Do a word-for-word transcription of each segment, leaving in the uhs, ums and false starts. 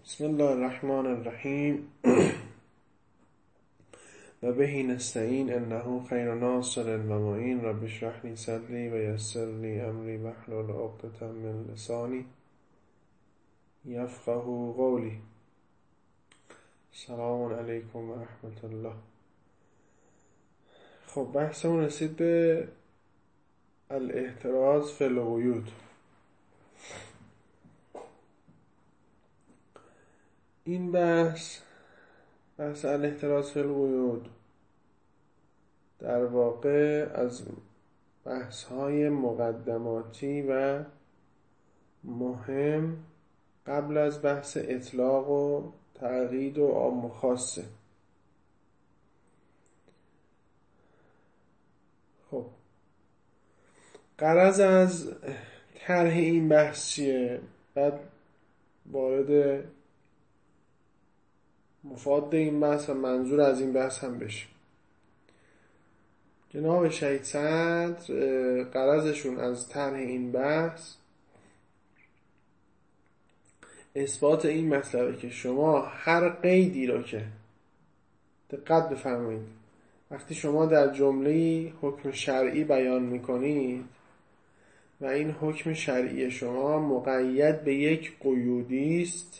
بسم الله الرحمن الرحیم و بهی نستعین انه خیر ناصر و معین. رب اشرح لی صدری و یسر لی امری واحلل عقدة من لسانی یفقهوا قولی. سلام علیکم و رحمت الله. خب بحثمون رسید به الاحتراز فی القیود. این بحث بحث الاحتراز فی القیود در واقع از بحث‌های مقدماتی و مهم قبل از بحث اطلاق و تقیید و عام و خاصه. خب غرض از طرح این بحث چیه؟ بعد وارد مفاد این بحث و منظور از این بحث هم بشیم. جناب شهید صدر غرضشون از طرح این بحث اثبات این مطلبه که شما هر قیدی رو که دقت بفرمایید وقتی شما در جمله حکم شرعی بیان میکنید و این حکم شرعی شما مقید به یک قیودی است،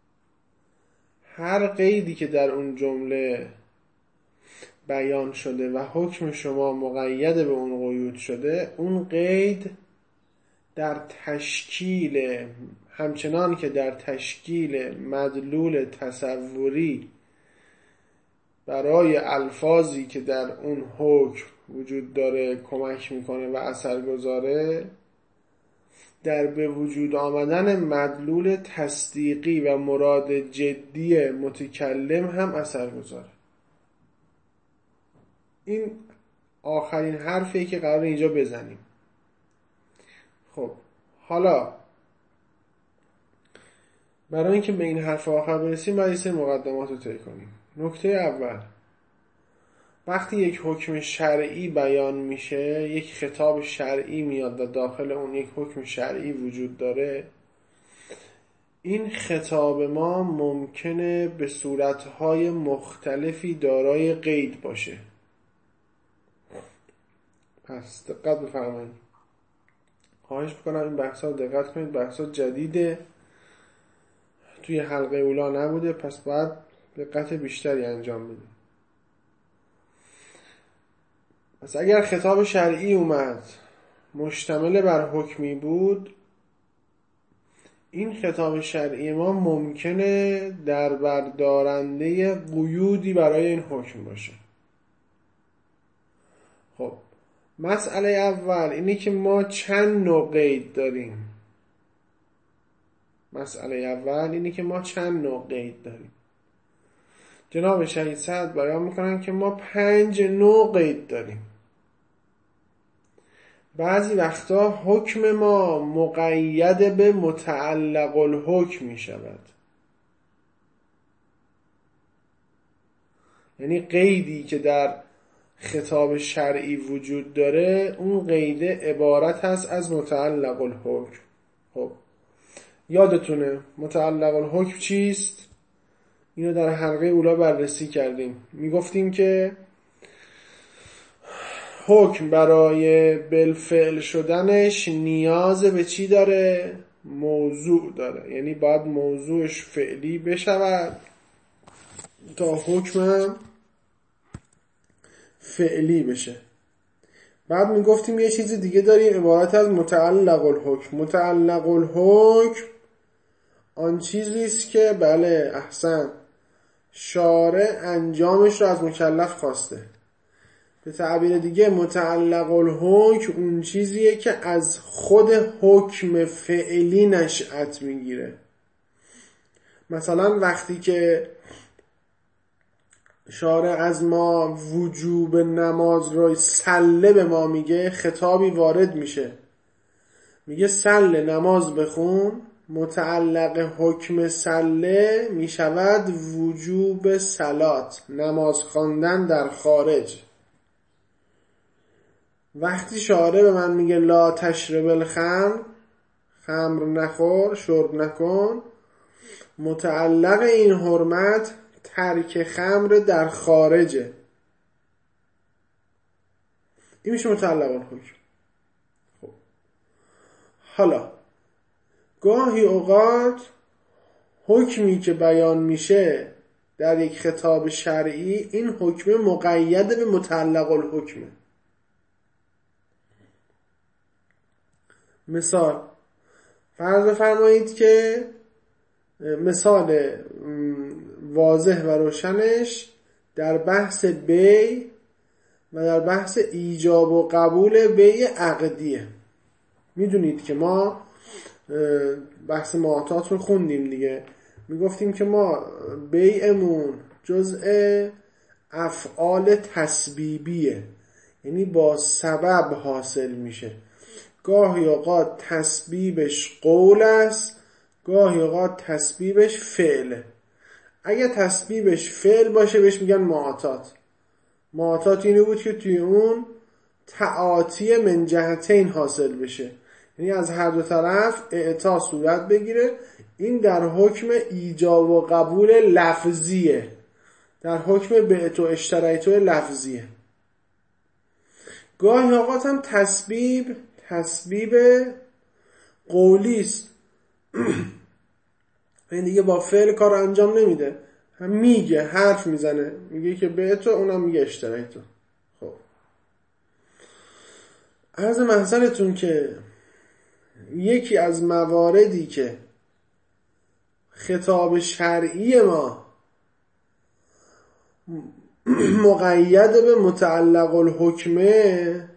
هر قیدی که در اون جمله بیان شده و حکم شما مقید به اون قیود شده، اون قید در تشکیل همچنان که در تشکیل مدلول تصوری برای الفاظی که در اون حکم وجود داره کمک میکنه و اثر گذاره، در به وجود آمدن مدلول تصدیقی و مراد جدی متکلم هم اثر گذاره. این آخرین حرفی که قرار اینجا بزنیم. خب حالا برای اینکه به این حرف آخر برسیم باید یه سری مقدمات رو طی کنیم. نکته اول، وقتی یک حکم شرعی بیان میشه، یک خطاب شرعی میاد و داخل اون یک حکم شرعی وجود داره، این خطاب ما ممکنه به صورتهای مختلفی دارای قید باشه. پس دقت بفرمایید. خواهش میکنم این بحثا رو دقت کنید. بحثا جدیده، توی حلقه اولا نبوده، پس باید دقت بیشتری انجام بدید. پس اگر خطاب شرعی اومد مشتمل بر حکمی بود، این خطاب شرعی ما ممکنه در بردارنده قیودی برای این حکم باشه. خب مسئله اول اینه که ما چند نوع قید داریم. مسئله اول اینه که ما چند نوع قید داریم. جناب شهید صدر بیان میکنن که ما پنج نوع قید داریم. بعضی وقتا حکم ما مقید به متعلق الحکم می شود. یعنی قیدی که در خطاب شرعی وجود داره، اون قیده عبارت هست از متعلق الحکم. خب یادتونه متعلق الحکم چیست؟ اینو در حلقه اولا بررسی کردیم. میگفتیم که حکم برای بالفعل شدنش نیاز به چی داره؟ موضوع داره. یعنی باید موضوعش فعلی بشود تا حکم فعلی بشه. بعد میگفتیم یه چیز دیگه داریم عبارت از متعلق الحکم. متعلق الحکم آن چیزیست که بله احسن شارع انجامش رو از مکلف خواسته. به تعبیر دیگه متعلق الحکم اون چیزیه که از خود حکم فعلی نشأت میگیره. مثلا وقتی که شارع از ما وجوب نماز رو سله به ما میگه، خطابی وارد میشه میگه سله نماز بخون، متعلق حکم سله میشود وجوب صلات، نماز خواندن در خارج. وقتی شارع به من میگه لا تشرب الخمر، خمر نخور، شرب نکن، متعلق این حرمت ترک خمر در خارجه. این میشه متعلق الحکم. خب حالا گاهی اوقات حکمی که بیان میشه در یک خطاب شرعی، این حکم مقید به متعلق الحکمه. مثال فرض فرمایید که مثال واضح و روشنش در بحث بیع و در بحث ایجاب و قبول بیع عقدیه. میدونید که ما بحث معاطات رو خوندیم دیگه، میگفتیم که ما بیعمون جزء افعال تسبیبیه، یعنی با سبب حاصل میشه. گاهی اوقات تسبیبش قول است، گاهی اوقات تسبیبش فعله. اگه تسبیبش فعل باشه بهش میگن معاطات. معاطات اینو بود که توی اون تعاطی من جهتین حاصل بشه، یعنی از هر دو طرف اعطا صورت بگیره. این در حکم ایجاب و قبول لفظیه، در حکم بعت و اشتریت لفظیه. گاهی اوقات هم تسبیب تسبیب قولی است. این دیگه با فعل کار انجام نمیده، هم میگه، حرف میزنه، میگه که بعت، اونم میگه اشتریت. خب عرض محضرتون که یکی از مواردی که خطاب شرعی ما مقید به متعلق الحکمه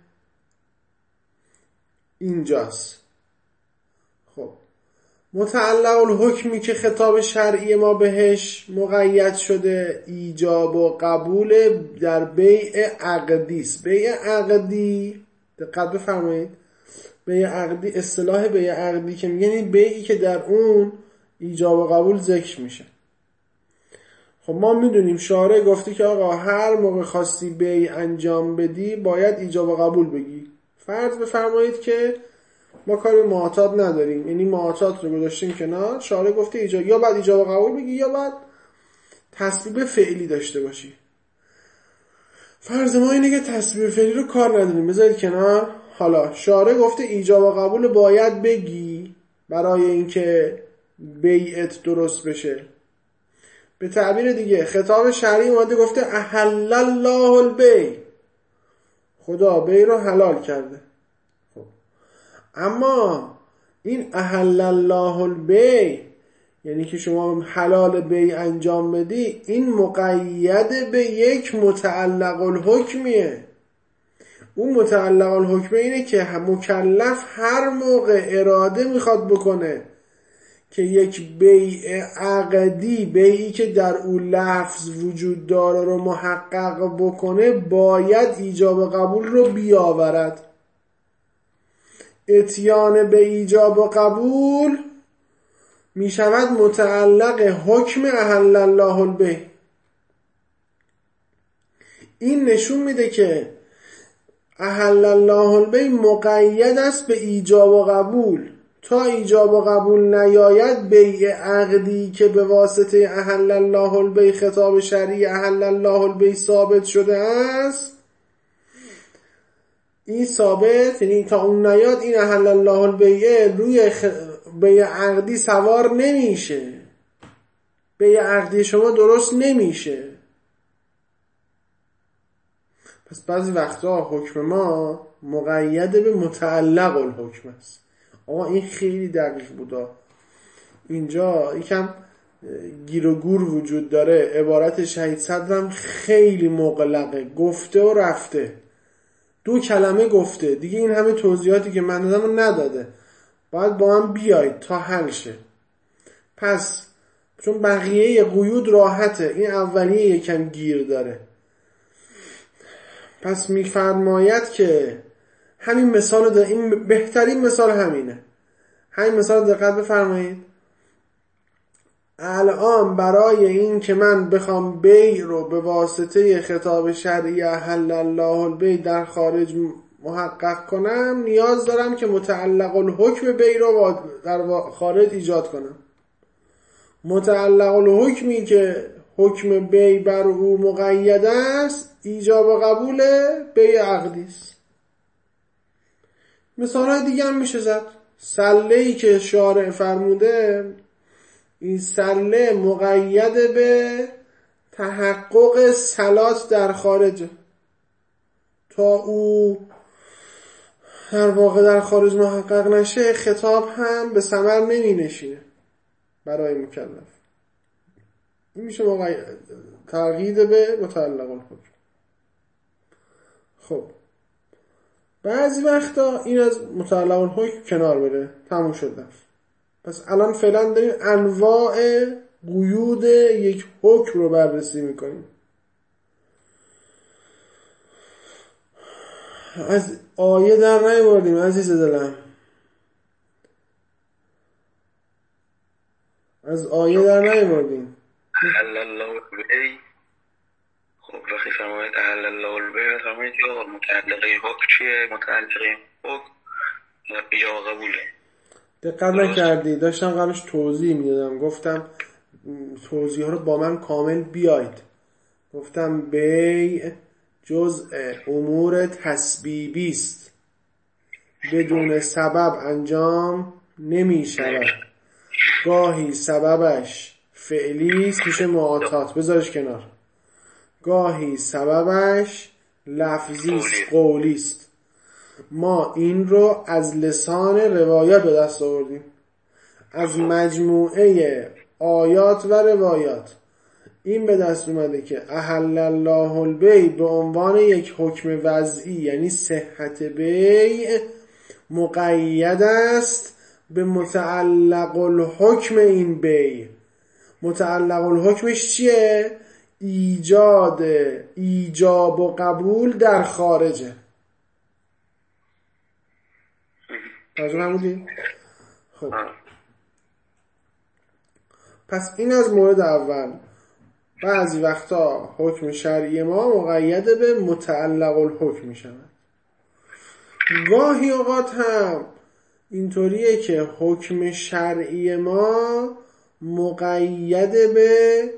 اینجاست. خب متعلق الحکمی که خطاب شرعی ما بهش مقید شده ایجاب و قبول در بیع عقدی است. بیع عقدی دقت بفرمایید، بیع عقدی اصطلاح بیع عقدی که میگن این بیعی که در اون ایجاب و قبول ذکر میشه. خب ما میدونیم شارع گفته که آقا هر موقع خواستی بیع انجام بدی باید ایجاب و قبول بگی. فرض بفرمایید که ما کار به معاطات نداریم، یعنی معاطات رو گذاشتیم کنار، شارع گفته ایجاب، یا بعد ایجاب و قبول بگی یا بعد تسبیب فعلی داشته باشی. فرض ما اینه که تسبیب فعلی رو کار نداریم، بذارید کنار. حالا شارع گفته ایجاب و قبول باید بگی برای اینکه بیعت درست بشه. به تعبیر دیگه خطاب شرعی اومده گفته احل الله البیع، خدا بیع رو حلال کرده. خب اما این احل الله البیع یعنی که شما حلال بیع انجام بدی، این مقید به یک متعلق الحکمیه. اون متعلق الحکمه اینه که مکلف هر موقع اراده میخواد بکنه که یک بیع عقدی، بیعی که در اون لفظ وجود داره رو محقق بکنه، باید ایجاب و قبول رو بیاورد. اتیان به ایجاب و قبول می شود متعلق حکم احل الله البیع. این نشون میده که احل الله البیع مقید است به ایجاب و قبول. تا ایجاب و قبول نیاید بیع عقدی که به واسطه احل الله البیع خطاب شرعی احل الله البیع ثابت شده است، این ثابت، یعنی تا اون نیاد این احل الله البیع روی خ... بیع عقدی سوار نمیشه، بیع عقدی شما درست نمیشه. پس بعضی وقتا حکم ما مقید به متعلق الحکم است. آقا این خیلی دقیق بودا، اینجا یکم گیر و گور وجود داره. عبارت شهید صدرم خیلی مغلقه، گفته و رفته، دو کلمه گفته دیگه، این همه توضیحاتی که من دادم رو نداده. باید با هم بیاید تا حل شه. پس چون بقیه قیود راحته، این اولیه یکم گیر داره. پس میفرماید که همین مثال ده، این بهترین مثال همینه. همین مثال دقت بفرمایید. الان برای این که من بخوام بیع رو به واسطه خطاب شرعی احل الله البیع در خارج محقق کنم، نیاز دارم که متعلق الحکم بیع رو در خارج ایجاد کنم. متعلق الحکمی که حکم بی بر او مقید است ایجاب و قبول بی عقدی است. مثال دیگه هم میشه زد. سله‌ای که شارع فرموده، این سله مقید به تحقق صلات در خارجه، تا او در واقع در خارج محقق نشه خطاب هم به ثمر نمی نشینه برای مکلف. این میشه مقید تقیید به متعلق الحکم. خب بعضی وقتا این از متعلق الحکم کنار بره، تموم شد رفت. پس الان فعلا داریم انواع قیود یک حکم رو بررسی میکنیم. از آیه در نیاوردیم عزیز دلم، از آیه در نیاوردیم. احل الله البیع. خب وقتی فرمایید احل الله البیع فرمایید یا متعلقه حکم چیه؟ متعلقه حکم ایجاب قبوله. دقت نکردی داشتم قبلش توضیح میدادم، گفتم توضیح ها رو با من کامل بیاید. گفتم بیع جزء امور تسبیبی است، بدون سبب انجام نمی شود. گاهی سببش فعلی است میشه معاطات، بذارش کنار. گاهی سببش لفظی است، قولی است. ما این رو از لسان روایات به دست آوردیم، از مجموعه آیات و روایات این به دست اومده که احل الله البیع به عنوان یک حکم وضعی، یعنی صحت بیع، مقید است به متعلق الحکم این بیع. متعلق الحکمش چیه؟ ایجاد ایجاب و قبول در خارجه. توجه فرمودی؟ خب پس این از مورد اول. بعضی وقتا حکم شرعی ما مقید به متعلق الحکم می شود. گاهی اوقات هم اینطوریه که حکم شرعی ما مقید به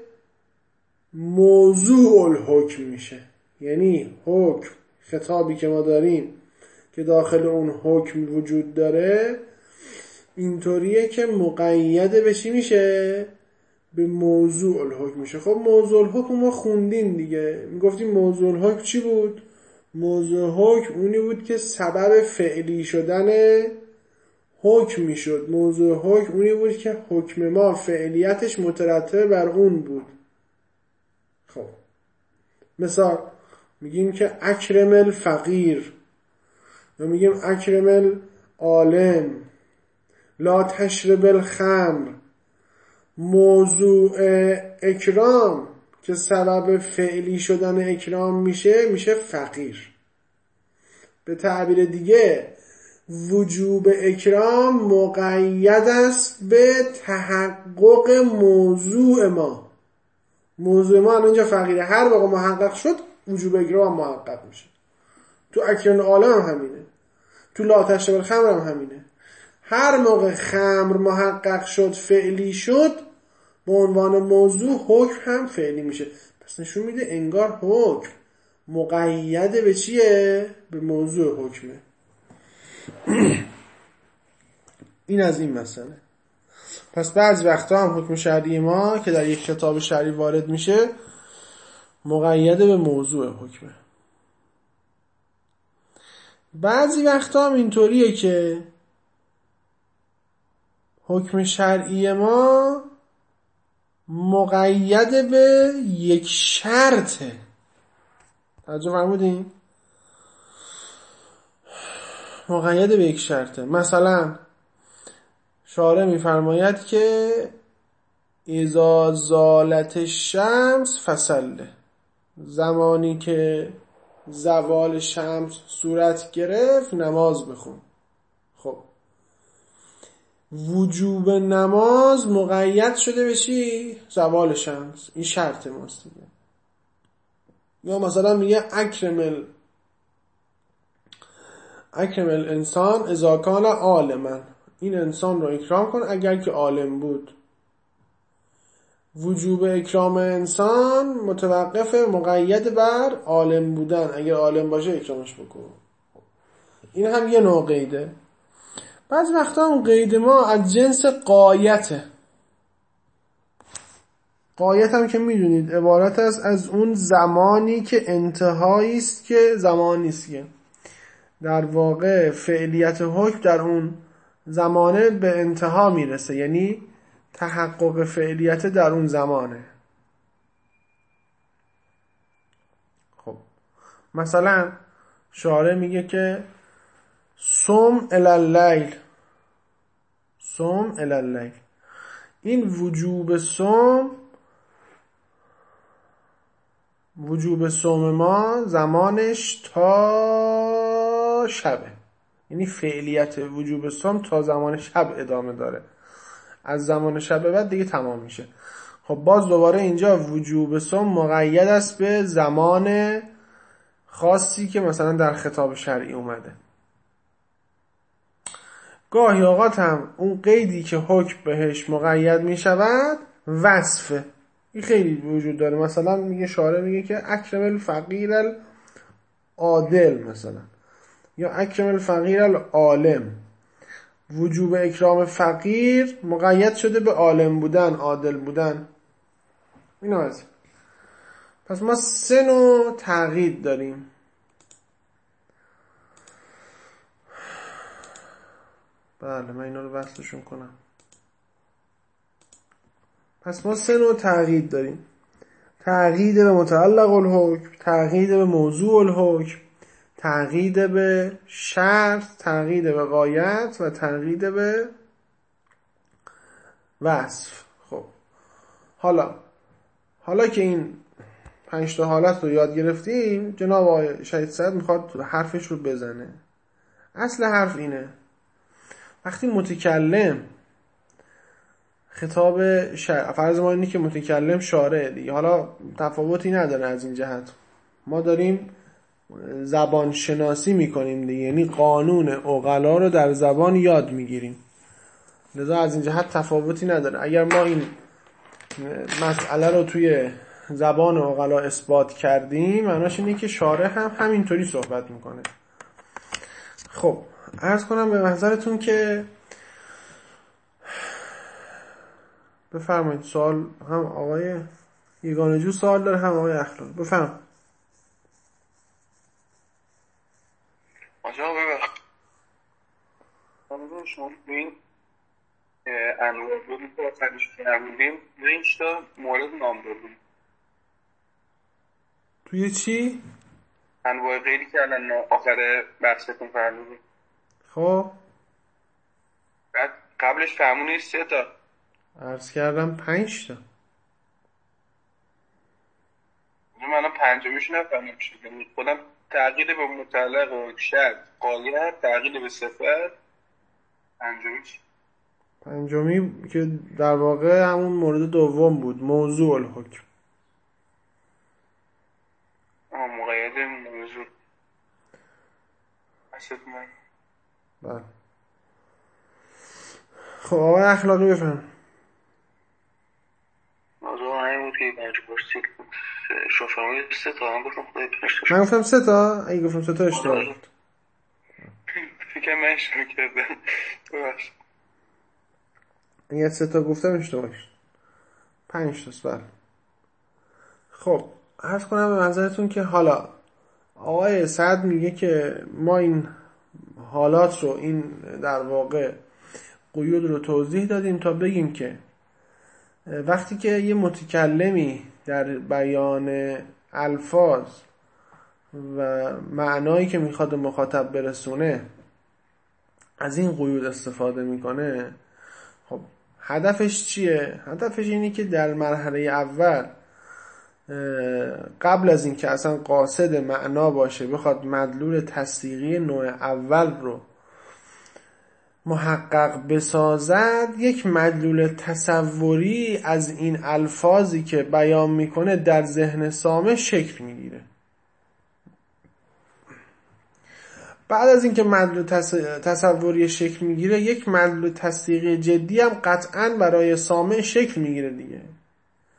موضوع الحکم میشه. یعنی حکم، خطابی که ما داریم که داخل اون حکم وجود داره، اینطوریه که مقید به چی میشه؟ به موضوع الحکم میشه. خب موضوع الحکم ما خوندیم دیگه، میگفتیم موضوع الحکم چی بود؟ موضوع حکم اونی بود که سبب فعلی شدن حکم میشد. موضوع حکم اونی بود که حکم ما فعلیتش مترتب بر اون بود. خب مثال میگیم که اکرم الفقیر، یا میگیم اکرم العالم، لا تشرب الخمر. موضوع اکرام که سبب فعلی شدن اکرام میشه میشه فقیر. به تعبیر دیگه وجوب اکرام مقید است به تحقق موضوع ما. موضوع ما اینجا فقیره، هر موقع محقق شد وجوب اکرام محقق میشه. تو اکرام العالم هم همینه، تو لا تشرب الخمر هم همینه. هر موقع خمر محقق شد، فعلی شد، به عنوان موضوع حکم هم فعلی میشه. پس نشون میده انگار حکم مقید به چیه؟ به موضوع حکمه. این از این مسئله. پس بعضی وقتا هم حکم شرعی ما که در یک کتاب شرعی وارد میشه مقید به موضوع حکمه. بعضی وقتا هم اینطوریه که حکم شرعی ما مقید به یک شرطه. توجه فرمودین؟ مقید به یک شرطه. مثلا شارع میفرماید که اذا زالت الشمس فصله، زمانی که زوال شمس صورت گرفت نماز بخون. خب وجوب نماز مقید شده به چی؟ زوال شمس. این شرط ماست دیگه. یا مثلا میگه اکرم ال اکرم الانسان اذا کان عالما، این انسان رو اکرام کن اگر که عالم بود. وجوب اکرام انسان متوقف مقید بر عالم بودن، اگر عالم باشه اکرامش بکن. این هم یه نوع قیده. بعضی وقتا اون قید ما از جنس قایته. قایت هم که میدونید عبارت است از اون زمانی که انتهایی است که زمان نیست، که در واقع فعلیت حکم در اون زمانه به انتها میرسه، یعنی تحقق فعلیت در اون زمانه. خب مثلا شارع میگه که صم الی اللیل، صم الی اللیل، این وجوب صم، وجوب صوم ما زمانش تا شبه، یعنی فعلیت وجوب صوم تا زمان شب ادامه داره، از زمان شب بعد دیگه تمام میشه. خب باز دوباره اینجا وجوب صوم مقید است به زمان خاصی که مثلا در خطاب شرعی اومده. گاهی اوقات هم اون قیدی که حکم بهش مقید میشود وصفه. این خیلی وجود داره. مثلا میگه شارع میگه که اکرم الفقیر العادل مثلا، یا اکرم الفقیر العالم. وجوب اکرام فقیر مقید شده به عالم بودن، عادل بودن. اینو از پس ما سه نوع تقیید داریم. بله من اینا رو وصلشون کنم. پس ما سه نوع تقیید داریم: تقیید به متعلق الحکم، تقیید به موضوع الحکم، تقیید به شرط، تقیید به غایت و تقیید به وصف. خب حالا حالا که این پنج تا حالت رو یاد گرفتیم، جناب آقای شهید صدر میخواد حرفش رو بزنه. اصل حرف اینه: وقتی متکلم خطاب شرع، فرض ما اینه که متکلم شارع دیگه، حالا تفاوتی نداره از این جهت، ما داریم زبان شناسی میکنیم دیگه، یعنی قانون عقلا رو در زبان یاد میگیریم، لذا از این جهت تفاوتی نداره. اگر ما این مسئله رو توی زبان عقلا اثبات کردیم، معناش اینه که شارع هم همینطوری صحبت میکنه. خب عرض کنم به محضرتون که بفرمایید. سوال هم آقای یگانجو سوال داره، هم آقای اخلاق. بفرمایید. آجا ببخش آمدون شما این انواع بودی که آخرش فرمودیم این چطور مورد نام بردیم توی چی؟ انواع غیری که الان آخر بحثتون فرمودیم. خب بعد قبلش فرمونی سه تا عرض کردم پنج تا. من پنجمیش نفهمم چی یعنی خودم تغییر به متعلق و شرط، غایت، تغییر به صفت. پنجمی چی؟ پنجمی که در واقع همون مورد دوم بود، موضوع الحکم. آه مقید موضوع اصد من. بله. خب آقای اخلاقی بفهم. موضوع همین بود که پنج پرسید شفرمایی سه تا هم گفتم خدای پنج. من گفتم سه تا؟ اگه گفتم سه تا اشتباه بود. فکر من اشتباه کردم. ببخش. اگه سه تا گفتم اشتباه شد. پنج تاست. بله. خب عرض کنم به منظرتون که حالا آقای سعد میگه که ما این حالات رو، این در واقع قیود رو توضیح دادیم تا بگیم که وقتی که یه متکلمی در بیان الفاظ و معنایی که میخواد مخاطب برسونه از این قیود استفاده میکنه، خب هدفش چیه؟ هدفش اینه که در مرحله اول قبل از این که اصلا قاصد معنا باشه بخواد مدلول تصدیقی نوع اول رو محقق بسازد، یک مدلول تصوری از این الفاظی که بیان میکنه در ذهن سامع شکل میگیره. بعد از اینکه مدلول تصوری شکل میگیره، یک مدلول تصدیقی جدی هم قطعاً برای سامع شکل میگیره دیگه.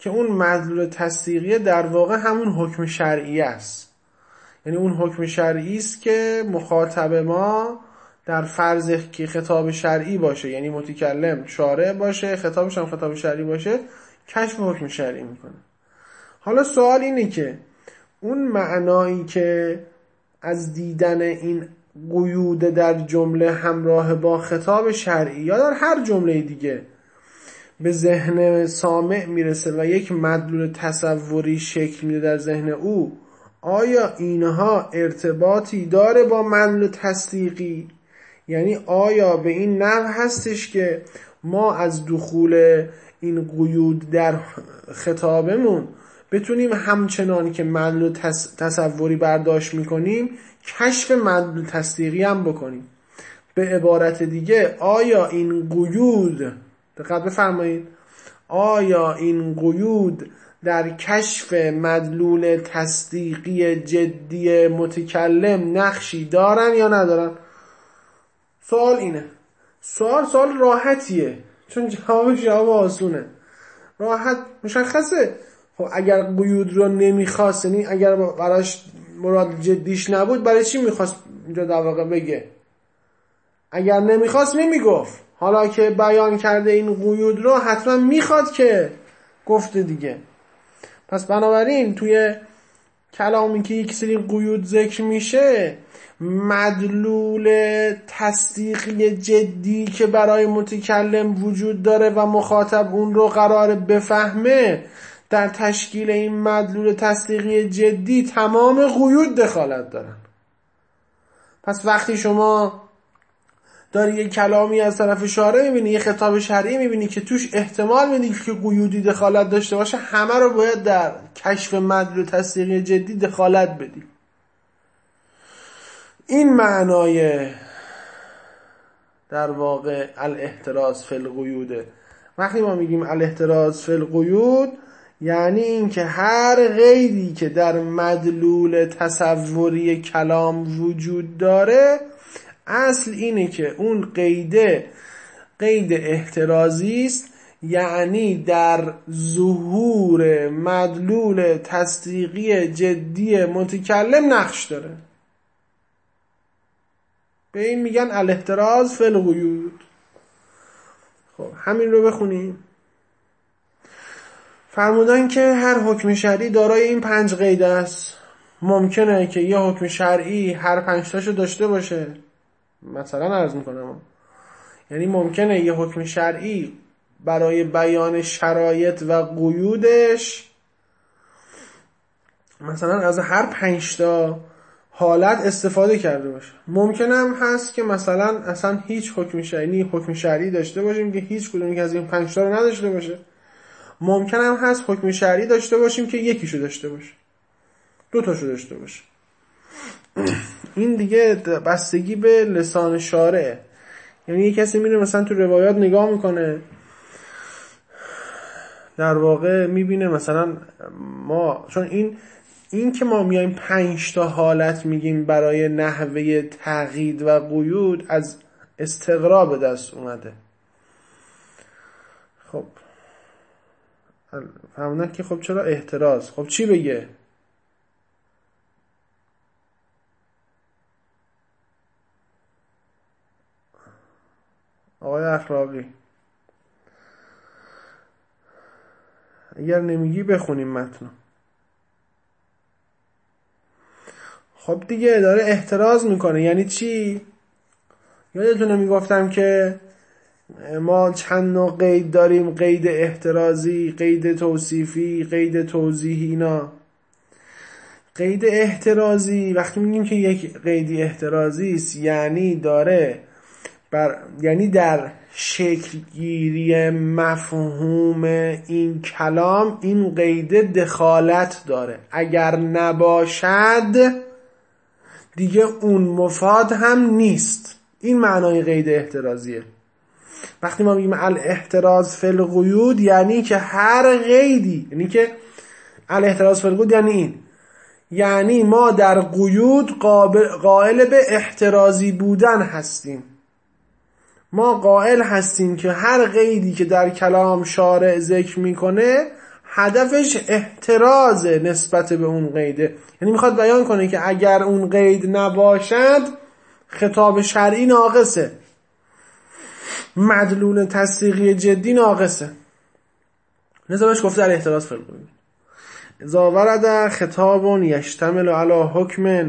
که اون مدلول تصدیقی در واقع همون حکم شرعی است. یعنی اون حکم شرعی است که مخاطب ما در فرض که خطاب شرعی باشه، یعنی متکلم شارع باشه، خطابش هم خطاب شرعی باشه، کشف حکم شرعی میکنه. حالا سوال اینه که اون معنایی که از دیدن این قیود در جمله همراه با خطاب شرعی یا در هر جمله دیگه به ذهن سامع میرسه و یک مدلول تصوری شکل میده در ذهن او، آیا اینها ارتباطی داره با مدلول تصدیقی؟ یعنی آیا به این نحو هستش که ما از دخول این قیود در خطابمون بتونیم همچنان که مدلول تصوری برداشت میکنیم کشف مدلول تصدیقی هم بکنیم؟ به عبارت دیگه آیا این قیود، دقت بفرمایید، آیا این قیود در کشف مدلول تصدیقی جدی متکلم نقشی دارن یا ندارن؟ سوال اینه. سوال سوال راحتیه، چون جوابش جواب آسونه، راحت مشخصه. خب اگر قیود رو نمیخواست، یعنی اگر براش مراد جدیش نبود، برای چی میخواست اینجا در واقع بگه؟ اگر نمیخواست نمیگفت. حالا که بیان کرده این قیود رو، حتما میخواد که گفته دیگه. پس بنابراین توی کلامی که یک سری قیود ذکر میشه، مدلول تصدیقی جدی که برای متکلم وجود داره و مخاطب اون رو قرار بفهمه، در تشکیل این مدلول تصدیقی جدی تمام قیود دخالت دارن. پس وقتی شما داری یک کلامی از طرف شارع میبینی، یک خطاب شرعی میبینی که توش احتمال میدی که قیودی دخالت داشته باشه، همه رو باید در کشف مدلول تصدیقی جدی دخالت بدی. این معنای در واقع الاحتراز فی القیوده. وقتی ما میگیم الاحتراز فی القیود، یعنی این که هر قیدی که در مدلول تصوری کلام وجود داره، اصل اینه که اون قیده قید احترازی است، یعنی در ظهور مدلول تصدیقی جدی متکلم نقش داره. به این میگن الاحتراز فی القیود. خب همین رو بخونیم. فرمودن که هر حکم شرعی دارای این پنج قید است. ممکنه که یه حکم شرعی هر پنج تاشو داشته باشه. مثلا عرض میکنم، یعنی ممکنه یه حکم شرعی برای بیان شرایط و قیودش مثلا از هر پنج تا حالت استفاده کرده باشه. ممکنه هم هست که مثلا اصلا هیچ حکم شرعی حکم شرعی داشته باشیم که هیچ کدومی که از این پنج تا رو نداشته باشه. ممکنه هم هست حکم شرعی داشته باشیم که یکیشو داشته باشه، دو تاشو داشته باشه. این دیگه بستگی به لسان شارعه. یعنی یه کسی میره مثلا تو روایات نگاه میکنه، در واقع میبینه مثلا ما، چون این این که ما میایم پنج تا حالت میگیم برای نحوه تقیید و قیود، از استقرا به دست اومده. خب فهموندن که خب چرا احتراز؟ خب چی بگه؟ آقای اخلاقی، اگر نمیگی بخونیم متن. خب دیگه داره احتراز میکنه. یعنی چی؟ یادتونه میگفتم که ما چند نوع قید داریم: قید احترازی، قید توصیفی، قید توضیحی. اینا قید احترازی وقتی میگیم که یک قیدی احترازی است، یعنی داره بر یعنی در شکل گیری مفهوم این کلام این قید دخالت داره. اگر نباشد دیگه اون مفاد هم نیست. این معنای قید احترازیه. وقتی ما میگیم الاحتراز فی القیود، یعنی که هر قیدی، یعنی که الاحتراز فی القیود یعنی این، یعنی ما در قیود قائل به احترازی بودن هستیم. ما قائل هستیم که هر قیدی که در کلام شارع ذکر میکنه هدفش احتراز نسبت به اون قیده، یعنی میخواد بیان کنه که اگر اون قید نباشد خطاب شرعی ناقصه، مدلول تصدیقی جدی ناقصه. لذا بهش گفته الاحتراز فی القیود. اذا ورد خطاب یشتمل علی حکم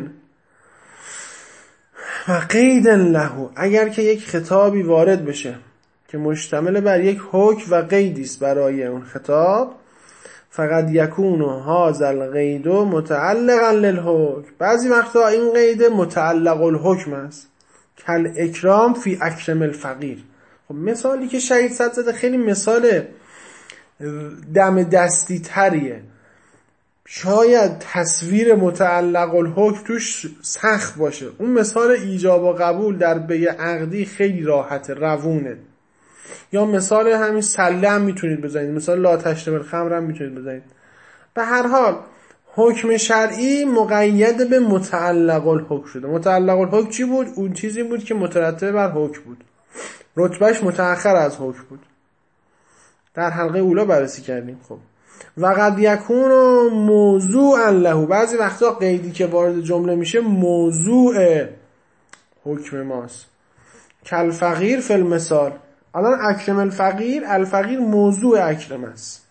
و قید له، اگر که یک خطابی وارد بشه که مشتمل بر یک حکم و قیدی است برای اون خطاب، فقط یکون هذا القید متعلقا للحکم، بعضی وقتا این قید متعلق الحکم است، کل اکرام فی اکرم الفقیر. خب مثالی که شهید صد زده خیلی مثال دم دستی تریه، شاید تصویر متعلق الحکم توش سخت باشه. اون مثال ایجاب و قبول در بیع عقدی خیلی راحته، روونه. یا مثال همین سله هم میتونید بزنید، مثال لا تشرب الخمر هم میتونید بزنید. به هر حال حکم شرعی مقید به متعلق الحکم شده. متعلق الحکم چی بود؟ اون چیزی بود که مترتب بر حکم بود، رتبهش متأخر از حکم بود. در حلقه اولا بررسی کردیم. خب و قد یکون موضوعا له، بعضی وقتا قیدی که وارد جمله میشه موضوع حکم ماست. کل فقیر فی المثال، الان اکرم الفقیر، الفقیر موضوع اکرم است.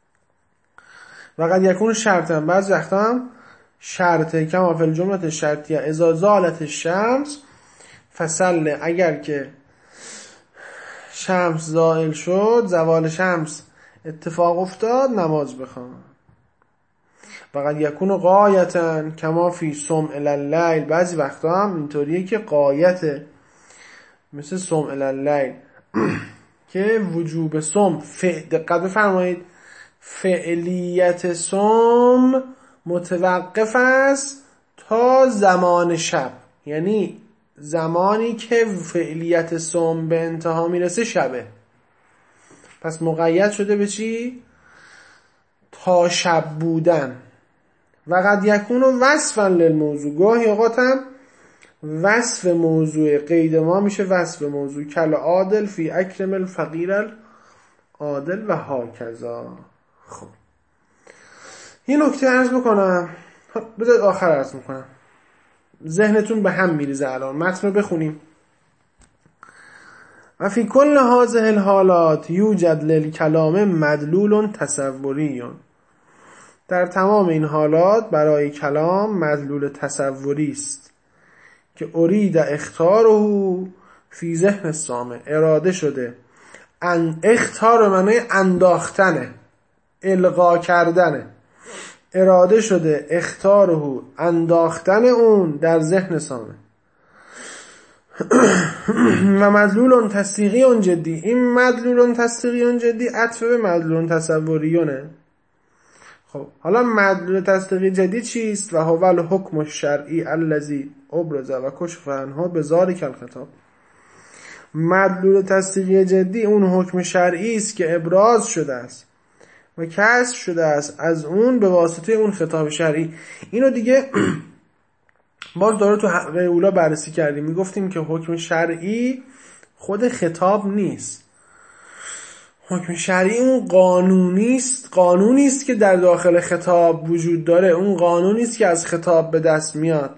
و قد یکون شرطا، بعضی وقتا هم شرطه، کما فی الجمله شرطیه اذا زالت الشمس فصل، اگر که شمس زائل شد، زوال شمس اتفاق افتاد، نماز بخوان. و قد یکون غایتا کما فی صم الی، بعضی وقتا هم اینطوریه که غایته، مثل صم الی که وجوب صم، دقت بفرمایید، فعلیت صم متوقف است تا زمان شب، یعنی زمانی که فعلیت صم به انتها میرسه شبه. پس مقید شده به چی؟ تا شب بودن. و قد یکون وصفا للموضوع، گاهی اوقات هم وصف موضوع قید ما میشه وصف موضوع، کل عادل فی اکرم الفقیر العادل و هاکذا. خب این نکته عرض بکنم، بذارید آخر عرض میکنم، ذهنتون به هم میریزه. الان متن رو بخونیم. و فی کل هذه الحالات یوجد للکلام مدلول تصوری، در تمام این حالات برای کلام مدلول تصوری است که ارید اختاره فی ذهن السامع، اراده شده ان اختار معنی انداختنه، القا کردنه، اراده شده اختاره انداختن اون در ذهن سامع. و مدلول تصدیقی جدی، این مدلول تصدیقی جدی عطف به مدلول تصوریونه. خب حالا مدلول تصدیقی جدی چیست؟ و هو الحکم الشرعی الذی ابرز و کشف عنه بذلک الخطاب. مدلول تصدیقی جدی اون حکم شرعی است که ابراز شده است و کشف شده است از اون به واسطه اون خطاب شرعی. اینو دیگه باز داره تو حلقه اولا بررسی کردیم، میگفتیم که حکم شرعی خود خطاب نیست. حکم شرعی اون قانونی است، قانونی است که در داخل خطاب وجود داره، اون قانونی است که از خطاب به دست میاد.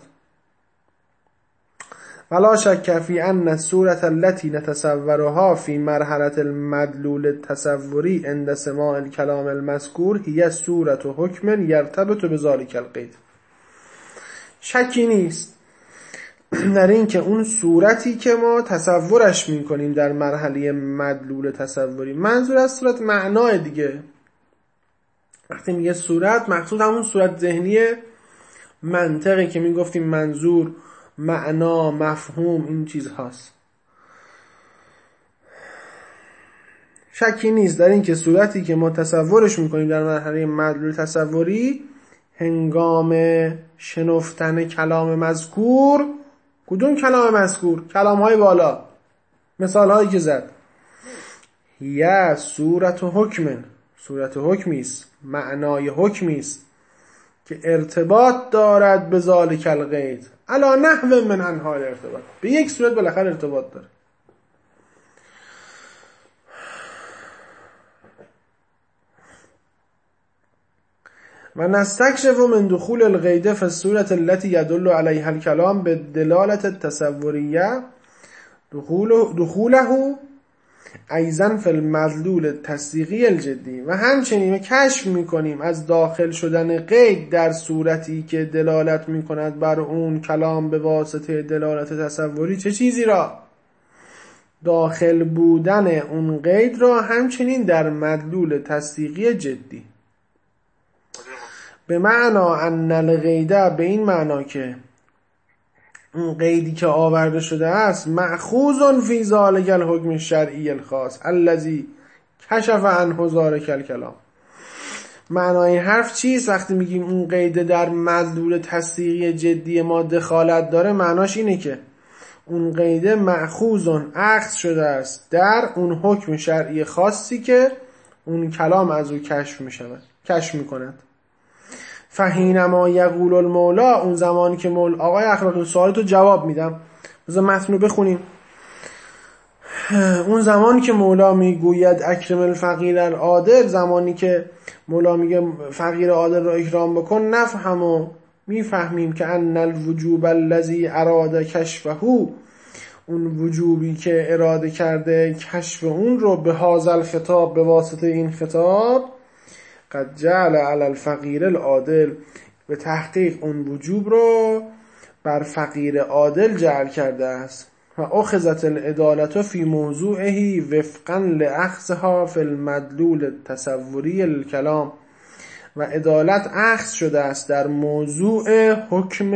ولا شک فی ان الصورة التي نتصورها فی مرحلة المدلول التصوری عند سماع الكلام المذکور هي صورة حکم یرتبط بذلک القید. شکی نیست در این که اون صورتی که ما تصورش میکنیم در مرحله مدلول تصوری، منظور از صورت معنای دیگه. وقتی میگه صورت، مقصود همون صورت ذهنی منطقی که میگفتیم منظور، معنا، مفهوم، این چیز هاست. شکی نیست در این که صورتی که ما تصورش میکنیم در مرحله مدلول تصوری هنگام شنفتن کلام مذکور، کدوم کلام مذکور؟ کلام های بالا، مثال هایی که زد، یا صورت حکم، صورت حکمی است، معنای حکمی است که ارتباط دارد به ذالک القید علی نحو من انواع ارتباط، به یک صورت بالاخره ارتباط داره. و نستکشف من دخول القید فی الصورة التي يدل عليها الكلام بالدلالة التصوریه دخوله, دخوله ایضا فی المدلول التصدیقی الجدی. و همچنین کشف میکنیم از داخل شدن قید در صورتی که دلالت میکند بر اون کلام به واسطه دلالت تصوری چه چیزی را؟ داخل بودن اون قید را همچنین در مدلول تصدیقی جدی. به معنا ان القیده، به این معنا که اون قیدی که آورده شده است مأخوذ فی ذلک الحکم الشرعی الخاص الذی کشف عنه ذلک الکلام. معنای حرف چیست وقتی میگیم اون قید در مدلول تصدیقی جدی ما دخالت داره؟ معناش اینه که اون قید مأخوذ اخذ شده است در اون حکم شرعی خاصی که اون کلام از او کشف میشود، کشف میکند. فحینما یقول المولا، اون زمانی که مولا، آقای اخلاقی سوالتو جواب میدم، بذار متن رو بخونیم. اون زمانی که مولا میگوید اکرم الفقیر العادل، زمانی که مولا میگه فقیر عادل را اکرام بکن، نفهم و میفهمیم که ان الوجوب الذی اراد کشفه، اون وجوبی که اراده کرده کشف اون رو به هذا الخطاب، به واسطه این خطاب، قد جعل علی الفقیر العادل، به تحقیق اون وجوب رو بر فقیر عادل جعل کرده است. و اخذت العدالت فی موضوعه وفقا لاخذها فی المدلول التصوری الکلام، و عدالت اخذ شده است در موضوع حکم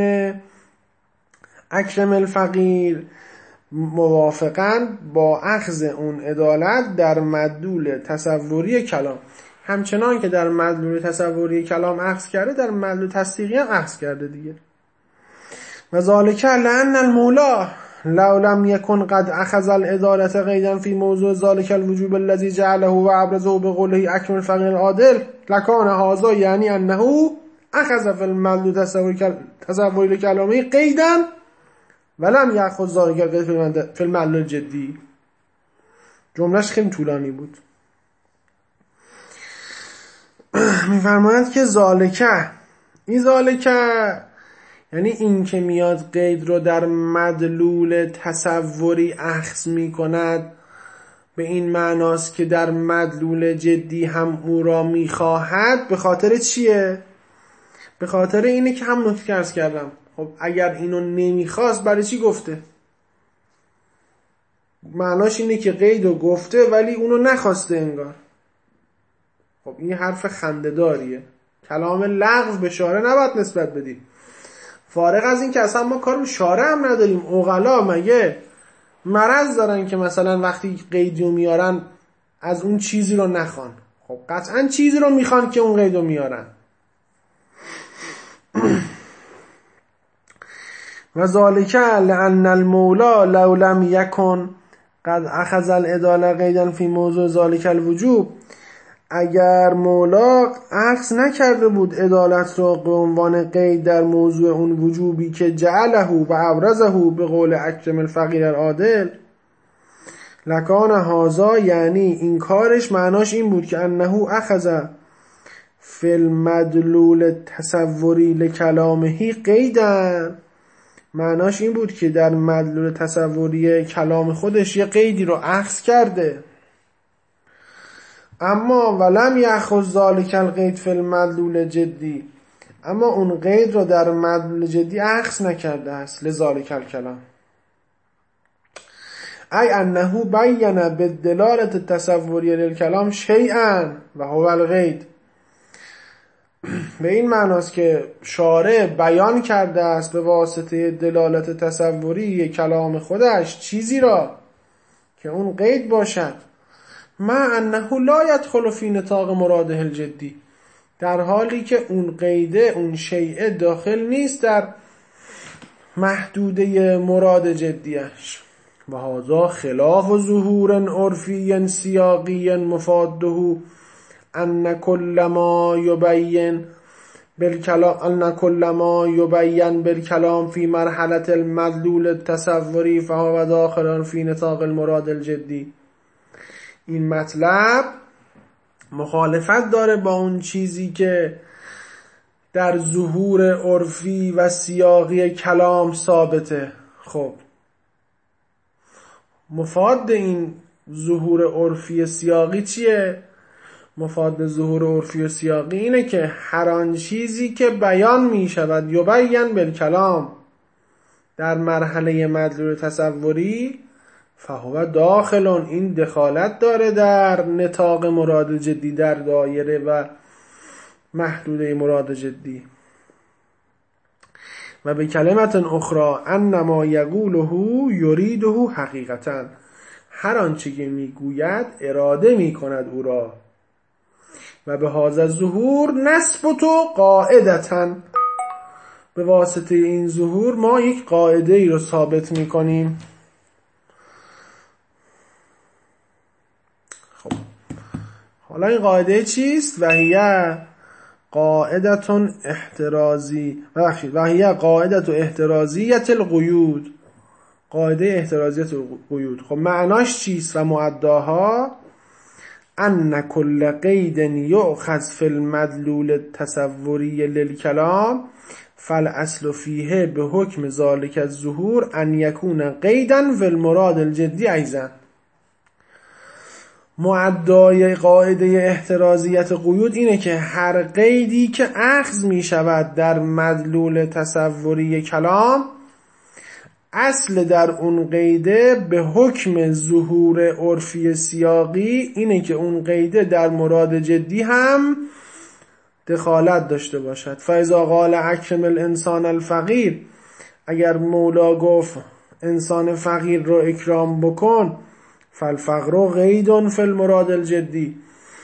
اکرم الفقیر موافقاً با اخذ اون عدالت در مدلول تصوری کلام. همچنان که در مدلول تصوری کلام اخذ کرده، در مدلول تصدیقی هم اخذ کرده دیگه. و ذالک لأن المولا لو لم یکن قد اخذ العدالة قیدا فی موضوع ذالک الوجوب الذی جعله و ابرزه بقوله اکرم الفقیر العادل لکان هذا یعنی انه اخذ فی المدلول تصوری کلامی قیدا ولم یأخذ ذالک القید فی المدلول جدی. جملهش خیلی طولانی بود. میفرماید که ذالکه، این ذالکه یعنی این که میاد قید رو در مدلول تصوری اخذ میکند، به این معناست که در مدلول جدی هم او را میخواهد. به خاطر چیه؟ به خاطر اینه که هم نکته عرض کردم، خب اگر اینو نمیخواست برای چی گفته؟ معناش اینه که قید رو گفته ولی اونو نخواسته انگار. خب این حرف خنده‌داریه. کلام لغو به شارع نباید نسبت بدیم. فارغ از این که اصلا ما کار به شارع هم نداریم. عقلا مگه مرض دارن که مثلا وقتی قیدیو میارن از اون چیزی رو نخوان؟ خب قطعا چیزی رو میخوان که اون قیدو میارن. و ذالک لأن المولا لو لم یکن قد اخذ العدالة قیدا فی موضوع ذالک الوجوب، اگر مولا اخذ نکرده بود عدالت را به عنوان قید در موضوع اون وجوبی که جعله و ابرزه به قول اکرم الفقیر العادل، لکان هذا یعنی این کارش معناش این بود که انه اخذ فی المدلول تصوری لکلامه قیدا، معناش این بود که در مدلول تصوری کلام خودش یه قیدی رو اخذ کرده. اما ولم یأخذ ذلک القید فی المدلول جدی، اما اون قید رو در مدلول جدی اخذ نکرده است. لذالک الکلام ای انه بین بالدلالة التصوری للکلام شیئا و هو القید، به این معناست که شارع بیان کرده است به واسطه دلالت تصوری کلام خودش چیزی را که اون قید باشد، ما انه لا یدخل فی نطاق مراده الجدی، در حالی که اون قیده، اون شیء داخل نیست در محدوده مراد جدیش. و هذا خلاف ظهور عرفی سیاقی مفاده ان کل ما یبین بالکلام ان کل ما یبین بالکلام فی مرحله المدلول التصوری فهو داخل فی نطاق المراد الجدی. این مطلب مخالفت داره با اون چیزی که در ظهور عرفی و سیاقی کلام ثابته. خب مفاد این ظهور عرفی سیاقی چیه؟ مفاد ظهور عرفی و سیاقی اینه که هر آن چیزی که بیان می شود یبین بالکلام در مرحله مدلول تصوری فهو داخل، این دخالت داره در نطاق مراد جدی، در دایره و محدوده مراد جدی. و به کلمت اخرى انما یقوله یریده حقیقتا، هر آنچه که میگوید اراده میکند او را. و به هذا ظهور نثبت قاعدتا، به واسطه این ظهور ما یک قاعده ای رو ثابت میکنیم. خب حالا این قاعده چیست؟ و هی قاعدتون احترازی و هی قاعدت احترازیت القیود، قاعده احترازیت القیود. خب معناش چیست و معداها؟ ان کل قید یؤخذ فی المدلول التصوری للکلام فالاصل فیه به حکم ذلک الظهور ان یکون قیدا فی المراد الجدی ایضا. معدای قاعده احترازیت قیود اینه که هر قیدی که اخذ می شود در مدلول تصوری کلام، اصل در اون قیده به حکم ظهور عرفی سیاقی اینه که اون قیده در مراد جدی هم دخالت داشته باشد. فاذا قال اکرم الانسان الفقیر، اگر مولا گفت انسان فقیر رو اکرام بکن، فالفقر قید فی المراد الجدی،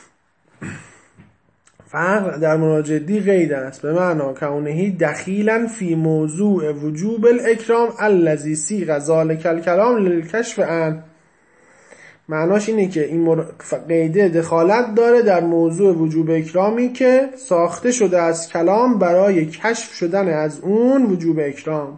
فقر در مراد جدی قید است، به معنی کونه دخیلا فی موضوع وجوب الاکرام الذی صیغ ذلک الکلام للکشف عنه. معناش اینه که این قیده دخالت داره در موضوع وجوب اکرامی که ساخته شده از کلام برای کشف شدن از اون وجوب اکرام.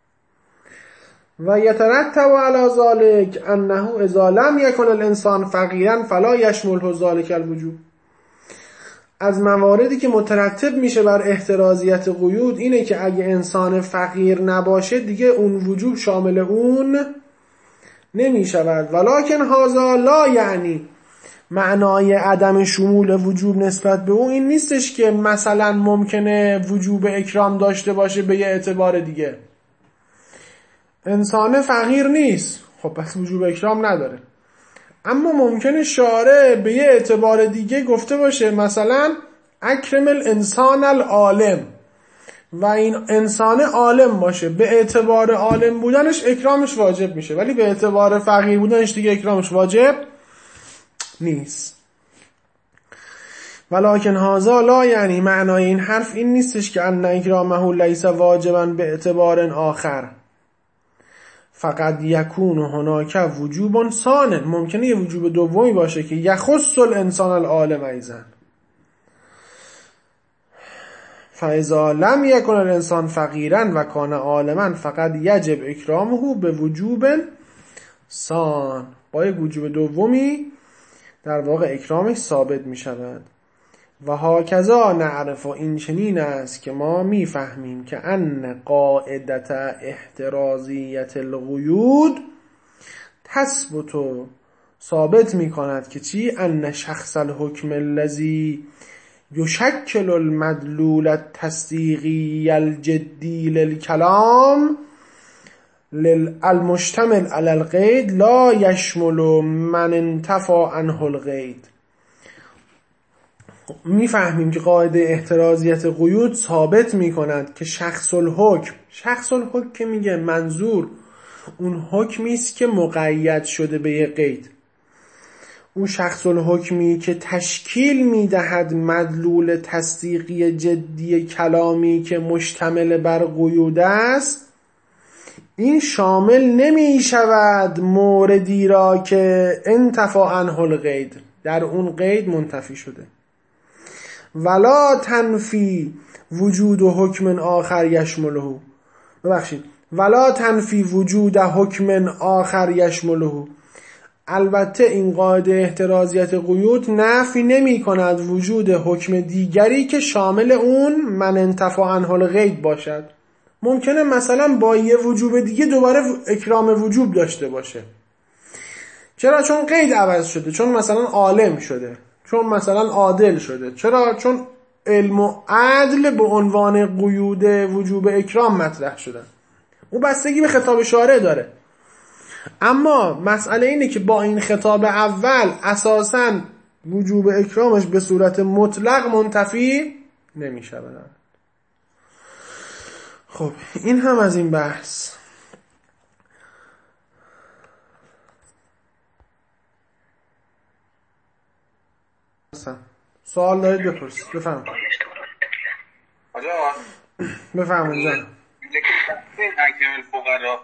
و یترتب علی ذلک انه اذا لم یکن الانسان فقیرا فلا یشمله ذلک الوجوب. از مواردی که مترتب میشه بر احترازیت قیود اینه که اگه انسان فقیر نباشه دیگه اون وجوب شامل اون نمیشود. ولکن هذا لا یعنی، معنای عدم شمول وجوب نسبت به اون این نیستش که مثلا ممکنه وجوب اکرام داشته باشه به یه اعتبار دیگه. انسان فقیر نیست، خب پس وجوب اکرام نداره. اما ممکنه شارع به یه اعتبار دیگه گفته باشه مثلا اکرم الانسان العالم، و این انسان عالم باشه، به اعتبار عالم بودنش اکرامش واجب میشه، ولی به اعتبار فقیر بودنش دیگه اکرامش واجب نیست. ولکن هذا لا یعنی، معنای این حرف این نیستش که ان اکرامه لیس واجبا به اعتبار آخر، فقط یکون هناک وجوب ثان، ممکنه یه وجوب دومی باشه که یخص الانسان العالم ایضا. فاذا لم یکن الانسان فقیرا و کان عالما فقط یجب اکرامه به وجوب ثان، با یک وجوب دومی در واقع اکرامش ثابت می شود. و هاکذا نعرف، این چنین است که ما میفهمیم که ان قاعدت احترازیت القیود تثبت، ثابت می کند که چی؟ ان شخص الحکم الذی یشکل المدلول التصدیقی الجدی للکلام المشتمل علی القید لا یشمل من انتفى عنه القید. میفهمیم که قاعده احترازیت قیود ثابت میکند که شخص الحکم، شخص الحکم که میگه منظور اون حکمی است که مقید شده به یه قید، اون شخص الحکمی که تشکیل میدهد مدلول تصدیقی جدی کلامی که مشتمل بر قیود است، این شامل نمی شود موردی را که انتفى عنه القید، در اون قید منتفی شده. ولا تنفی وجود حکم آخر یشمله، ببخشید ولا تنفی وجود حکم آخر یشمله، البته این قاعده احترازیت قیود نفی نمی کند وجود حکم دیگری که شامل اون من انتفع عنه الغیب باشد. ممکنه مثلا با یه وجوب دیگه دوباره اکرام وجوب داشته باشه. چرا؟ چون قید عوض شده، چون مثلا عالم شده، چون مثلا عادل شده. چرا؟ چون علم و عدل به عنوان قیود وجوب اکرام مطرح شدن. اون بستگی به خطاب شارع داره. اما مسئله اینه که با این خطاب اول اساساً وجوب اکرامش به صورت مطلق منتفی نمی شود. خب این هم از این بحث. سوال دارید بپرسید. بفرمایید. آجا بفرمایید جان. اکرم الفقراء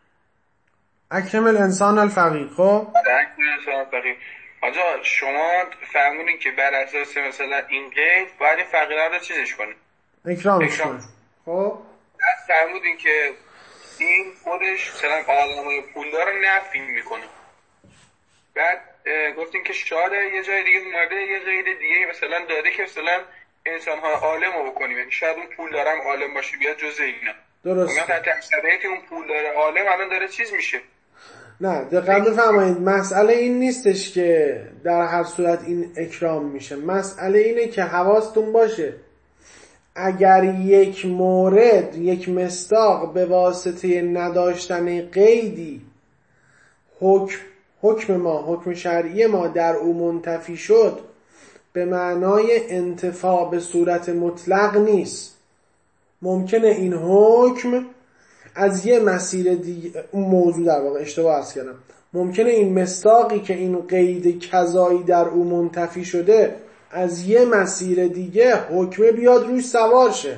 اکرم الانسان الفقیر. خب اکرم الانسان الفقیر. آجا شما فرمودین که بر اساس مثلا این قید باید این فقیران رو چیزش کنه، اکرامش کنه. خب از فرمودین که این خودش مثلا آدمای پولدار رو نفی میکنه. بعد گفتین که شاید یه جای دیگه مورد یه قید دیگه مثلا داده که مثلا انسان‌ها عالم رو بکنیم، یعنی شاید اون پول دارم عالم باشه بیاد جزء اینا. درست. میگم تحت اکثریت اون پول داره عالم الان داره چیز میشه. نه دقیق بفرمایید، مسئله این نیستش که در هر صورت این اکرام میشه. مسئله اینه که حواستون باشه اگر یک مورد، یک مصداق به واسطه نداشتن قیدی حکم حکم ما، حکم شرعی ما در او منتفی شد، به معنای انتفاع به صورت مطلق نیست. ممکنه این حکم از یه مسیر دیگه، اون موضوع در واقع اشتباه عرض کردم، ممکنه این مصداقی که این قید کذایی در او منتفی شده از یه مسیر دیگه حکم بیاد روش سوار شه.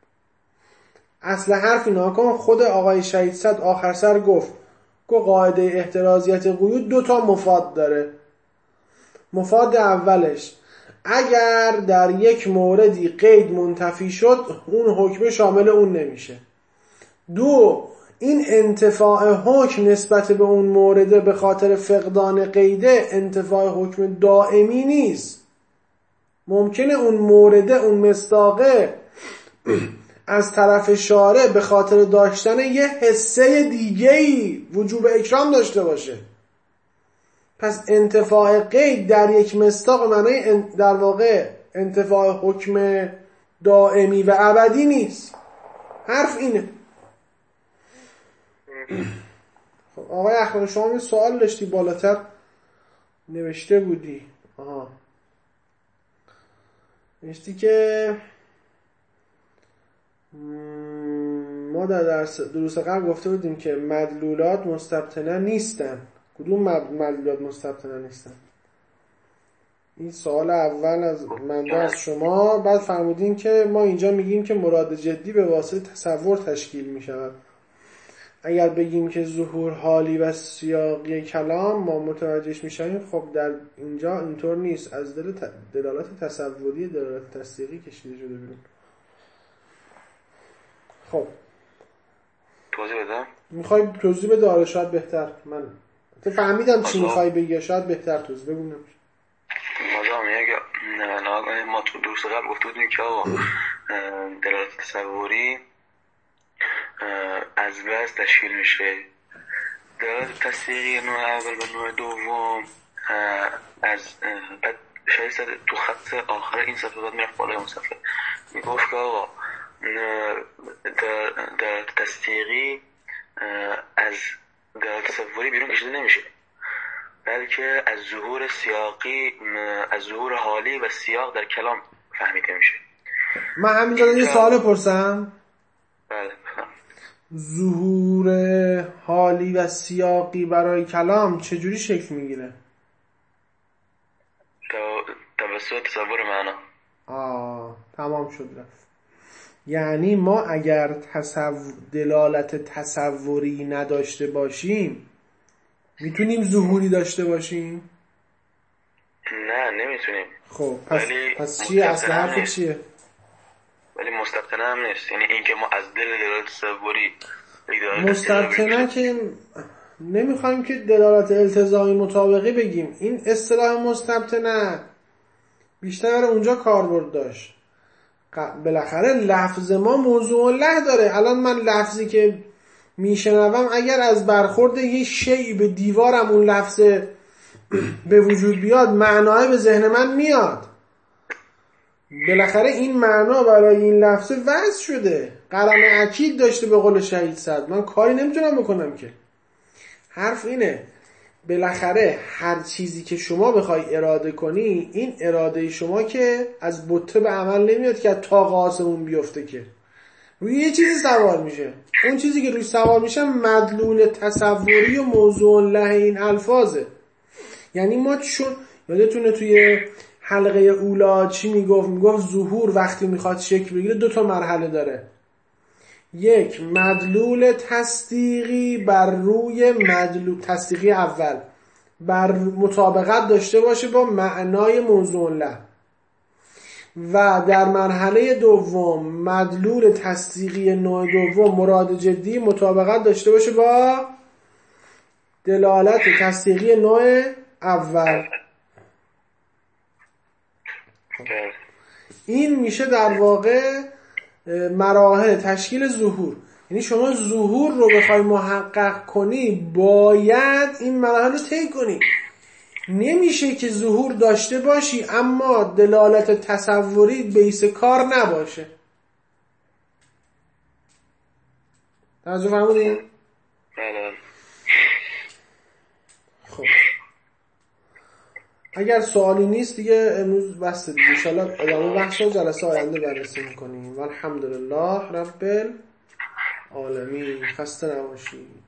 اصل حرف اینا کن. خود آقای شهید صد آخر سر گفت که قاعده احترازیت قیود دو تا مفاد داره. مفاد اولش اگر در یک موردی قید منتفی شد اون حکم شامل اون نمیشه. دو، این انتفاع حکم نسبت به اون مورد به خاطر فقدان قیده انتفاع حکم دائمی نیست. ممکنه اون مورد، اون مصداقه از طرف شارع به خاطر داشتن یه حسه دیگه‌ای وجوب اکرام داشته باشه. پس انتفاع قید در یک مصداق معنای در واقع انتفاع حکم دائمی و ابدی نیست. حرف اینه. خب آقای اخوان شما یه سوال داشتی بالاتر نوشته بودی. آها نوشتی که ما در درس دروس قبل گفته بودیم که مدلولات مستبطنه نیستن. کدوم مدلولات مستبطنه نیستن؟ این سوال اول از من از شما. بعد فرمودین که ما اینجا میگیم که مراد جدی به واسطه تصور تشکیل میشود. اگر بگیم که ظهور حالی و سیاقی کلام ما متوجهش میشیم، خب در اینجا اینطور نیست. از دل ت... دلالت تصوری دلالت تصدیقی کشیده شده بیرون. خب توضیح بدم؟ میخوای توضیح بده؟ آره شاید بهتر. من فهمیدم چی میخوای بگی، شاید بهتر توضیح بگو. نمیشه ماذا میگه نه ما تو درس قبل گفته بودیم که آقا دلالت تصوری از بس تشکیل میشه. دلالت تصدیقی نوع اول و نوع دوم از بعد شاید تو خط آخر این صفحه بعد میرفت بالای اون صفحه میگفت که آقا دلالت تصدیقی از دلالت تصوری بیرون کشیده نمیشه، بلکه از ظهور سیاقی، از ظهور حالی و سیاق در کلام فهمیده میشه. من همینجا یه سوال پرسم. بله. ظهور حالی و سیاقی برای کلام چجوری شکل میگیره؟ توسط تصور معنا. آه تمام شد رفت. یعنی ما اگر تصور دلالت تصوری نداشته باشیم میتونیم ظهوری داشته باشیم؟ نه نمیتونیم. خب پس, پس چیه؟ اصل حرف چیه؟ ولی مستبطنه هم نیست. یعنی این که ما از دل دلالت تصوری مستبطنه که نمیخوایم که دلالت التزامی مطابقی بگیم. این اصطلاح مستبطنه بیشتر اونجا کاربرد داشت. بالاخره لفظ ما موضوع له داره. الان من لفظی که میشنوم اگر از برخورد یه شیئی به دیوارم اون لفظ به وجود بیاد، معنای به ذهن من میاد. بالاخره این معنا برای این لفظ وضع شده، قلم اکید داشته به قول شهید صد. من کاری نمیتونم بکنم که. حرف اینه بالاخره هر چیزی که شما بخوای اراده کنی، این اراده شما که از بطه به عمل نمیاد که از طاق آسمون بیفته، که روی یه چیزی سوار میشه. اون چیزی که روی سوار میشه مدلول تصوری و موضوع له این الفاظه. یعنی ما چون یادتونه توی حلقه اولا چی میگفت؟ میگفت ظهور وقتی میخواد شکل بگیره دو تا مرحله داره. یک، مدلول تصدیقی بر روی مدلول تصدیقی اول بر مطابقت داشته باشه با معنای موضوع له، و در مرحله دوم مدلول تصدیقی نوع دوم مراد جدی مطابقت داشته باشه با دلالت تصدیقی نوع اول. این میشه در واقع مراحل تشکیل ظهور. یعنی شما ظهور رو بخوای محقق کنی باید این مراحل رو طی کنی. نمیشه که ظهور داشته باشی اما دلالت تصوری بیس کار نباشه. توجه فرمودین؟ بله. خب اگر سوالی نیست دیگه امروز بسته دیگه. انشالله ادامه بحث رو جلسه آینده بررسی میکنیم. والحمدلله رب العالمین. خسته نباشید.